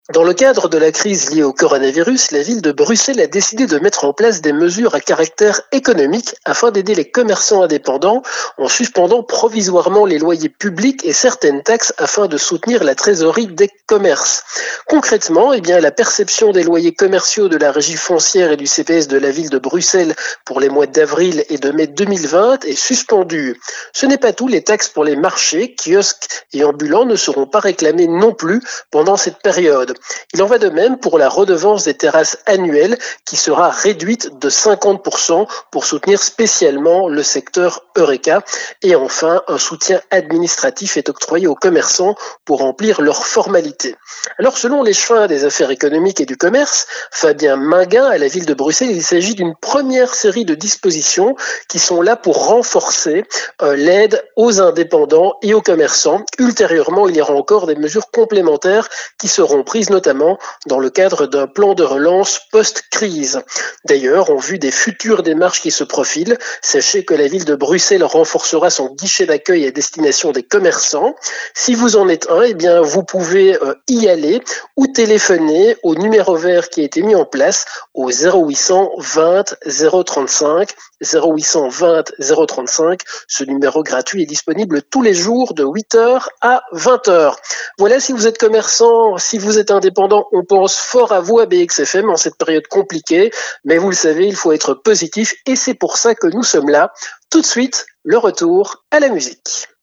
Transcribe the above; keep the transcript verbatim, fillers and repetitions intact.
Dans le cadre de la crise liée au coronavirus, la ville de Bruxelles a décidé de mettre en place des mesures à caractère économique afin d'aider les commerçants indépendants en suspendant provisoirement les loyers publics et certaines taxes afin de soutenir la trésorerie des commerces. Concrètement, eh bien, la perception des loyers commerciaux de la régie foncière et du C P S de la ville de Bruxelles pour les mois d'avril et de mai deux mille vingt est suspendue. Ce n'est pas tout, les taxes pour les marchés, kiosques et ambulants ne seront pas réclamées non plus pendant cette période. Il en va de même pour la redevance des terrasses annuelles qui sera réduite de cinquante pour cent pour soutenir spécialement le secteur Eureka. Et enfin, un soutien administratif est octroyé aux commerçants pour remplir leurs formalités. Alors, selon l'échevin des affaires économiques et du commerce, Fabien Minguin, à la ville de Bruxelles, il s'agit d'une première série de dispositions qui sont là pour renforcer euh, l'aide aux indépendants et aux commerçants. Ultérieurement, il y aura encore des mesures complémentaires qui seront prises notamment dans le cadre d'un plan de relance post-crise. D'ailleurs, en vue des futures démarches qui se profilent, sachez que la ville de Bruxelles renforcera son guichet d'accueil à destination des commerçants. Si vous en êtes un, eh bien, vous pouvez euh, y aller ou téléphoner au numéro vert qui a été mis en place au zéro huit cent vingt zéro trente-cinq, zéro huit cent vingt zéro trente-cinq. Ce numéro gratuit est disponible tous les jours de huit heures à vingt heures. Voilà, si vous êtes commerçant, si vous êtes indépendant, on pense fort à vous à B X F M en cette période compliquée, mais vous le savez, il faut être positif et c'est pour ça que nous sommes là. Tout de suite, le retour à la musique.